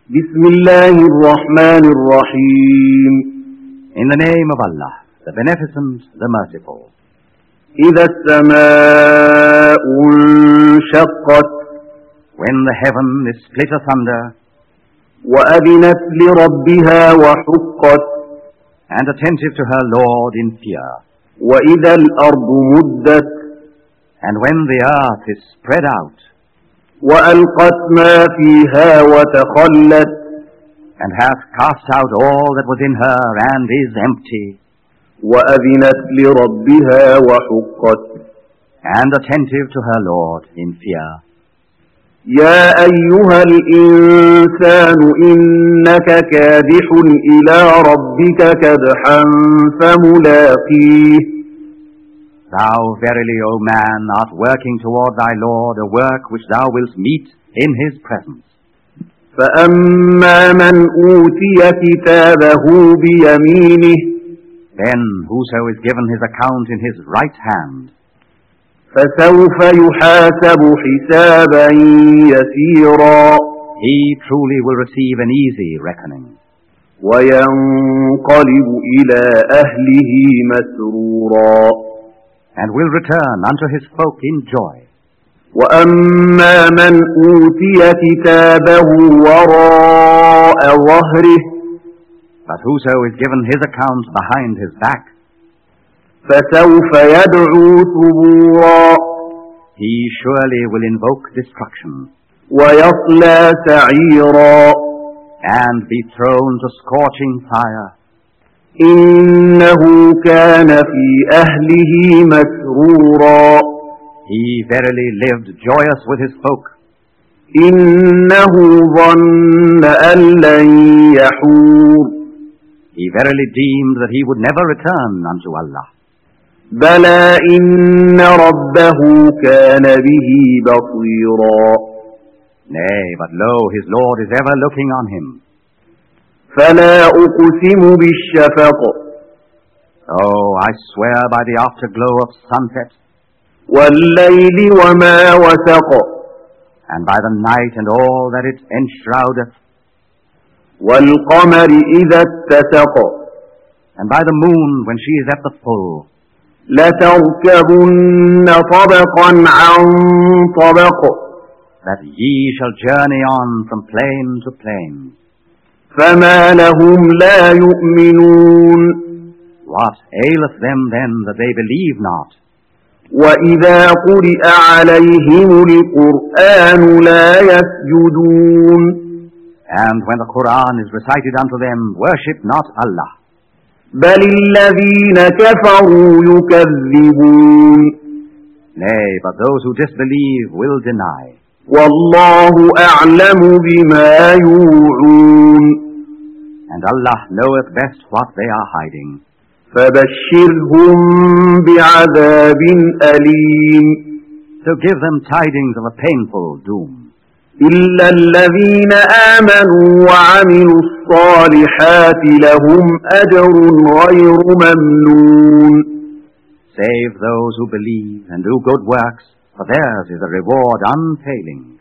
بسم الله الرحمن الرحيم. In the name of Allah, the Beneficent, the Merciful. إذا السماء انشقت When the heaven is split asunder وأذنت لربها وحقت and attentive to her Lord in fear, وإذا الأرض مدت and when the earth is spread out وألقت ما فيها وتخلت and hath cast out all that was in her and is empty, وأذنت لربها وحقت and attentive to her Lord in fear. يا أيها الإنسان إنك كادح إلى ربك كدحا فملاقيه. Thou verily, O man, art working toward thy Lord a work which thou wilt meet in his presence. فأما من أوتي كتابه بيمينه Then whoso is given his account in his right hand, فسوف يحاسب حسابا يسيرا he truly will receive an easy reckoning, وينقلب إلى أهله مسرورا and will return unto his folk in joy. وأما من أوتي كتابه وراء ظهره But whoso is given his account behind his back, فسوف يدعو ثبورا he surely will invoke destruction, ويصلى سعيرا and be thrown to scorching fire. إنه كان في أهله مسرورا He verily lived joyous with his folk. إنه ظن أن لن يحور He verily deemed that he would never return unto Allah. بلى إن ربه كان به بصيرا Nay, but lo, his Lord is ever looking on him. فلا أقسم بالشفق Oh, I swear by the afterglow of sunset, والليل وما وسق and by the night and all that it enshroudeth, والقمر إذا اتسق and by the moon when she is at the full, لتركبن طبقا عن طبق that ye shall journey on from plain to plain. فما لهم لا يؤمنون What aileth them then that they believe not? وإذا قرئ عليهم القرآن لا يسجدون And when the Quran is recited unto them, worship not Allah. بل الذين كفروا يكذبون Nay, but those who disbelieve will deny. والله أعلم بما يوعون And Allah knoweth best what they are hiding. فبشرهم بعذاب أليم So give them tidings of a painful doom. إلا الذين آمنوا وعملوا الصالحات لهم أجر غير ممنون Save those who believe and do good works, for theirs is a reward unfailing.